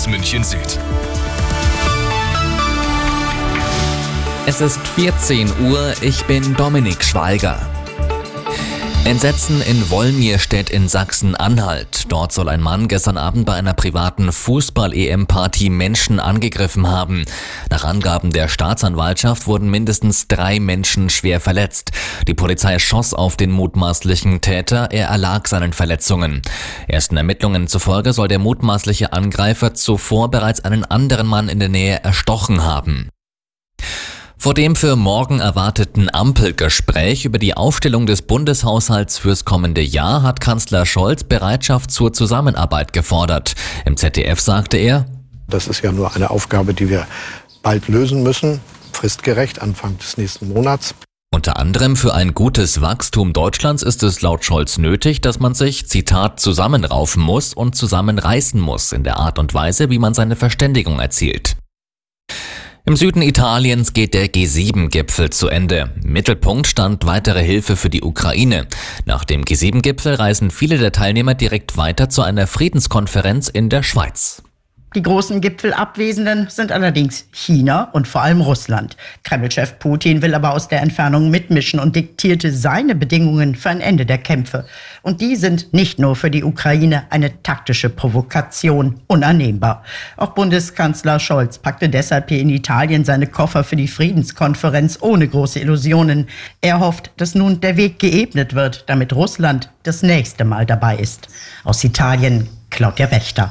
aus München Süd. Es ist 14 Uhr, ich bin Dominik Schweiger. Entsetzen in Wolmirstedt in Sachsen-Anhalt. Dort soll ein Mann gestern Abend bei einer privaten Fußball-EM-Party Menschen angegriffen haben. Nach Angaben der Staatsanwaltschaft wurden mindestens 3 Menschen schwer verletzt. Die Polizei schoss auf den mutmaßlichen Täter, er erlag seinen Verletzungen. Ersten Ermittlungen zufolge soll der mutmaßliche Angreifer zuvor bereits einen anderen Mann in der Nähe erstochen haben. Vor dem für morgen erwarteten Ampelgespräch über die Aufstellung des Bundeshaushalts fürs kommende Jahr hat Kanzler Scholz Bereitschaft zur Zusammenarbeit gefordert. Im ZDF sagte er: Das ist ja nur eine Aufgabe, die wir bald lösen müssen, fristgerecht, Anfang des nächsten Monats. Unter anderem für ein gutes Wachstum Deutschlands ist es laut Scholz nötig, dass man sich, Zitat, zusammenraufen muss und zusammenreißen muss in der Art und Weise, wie man seine Verständigung erzielt. Im Süden Italiens geht der G7-Gipfel zu Ende. Im Mittelpunkt stand weitere Hilfe für die Ukraine. Nach dem G7-Gipfel reisen viele der Teilnehmer direkt weiter zu einer Friedenskonferenz in der Schweiz. Die großen Gipfelabwesenden sind allerdings China und vor allem Russland. Kreml-Chef Putin will aber aus der Entfernung mitmischen und diktierte seine Bedingungen für ein Ende der Kämpfe. Und die sind nicht nur für die Ukraine eine taktische Provokation, unannehmbar. Auch Bundeskanzler Scholz packte deshalb hier in Italien seine Koffer für die Friedenskonferenz ohne große Illusionen. Er hofft, dass nun der Weg geebnet wird, damit Russland das nächste Mal dabei ist. Aus Italien, Claudia Wächter.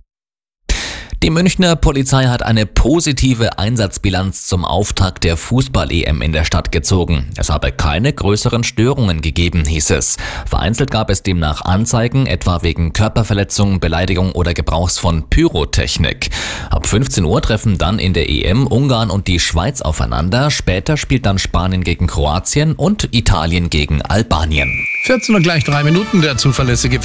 Die Münchner Polizei hat eine positive Einsatzbilanz zum Auftakt der Fußball-EM in der Stadt gezogen. Es habe keine größeren Störungen gegeben, hieß es. Vereinzelt gab es demnach Anzeigen, etwa wegen Körperverletzung, Beleidigung oder Gebrauchs von Pyrotechnik. Ab 15 Uhr treffen dann in der EM Ungarn und die Schweiz aufeinander. Später spielt dann Spanien gegen Kroatien und Italien gegen Albanien. 14 Uhr gleich 3 Minuten, der zuverlässige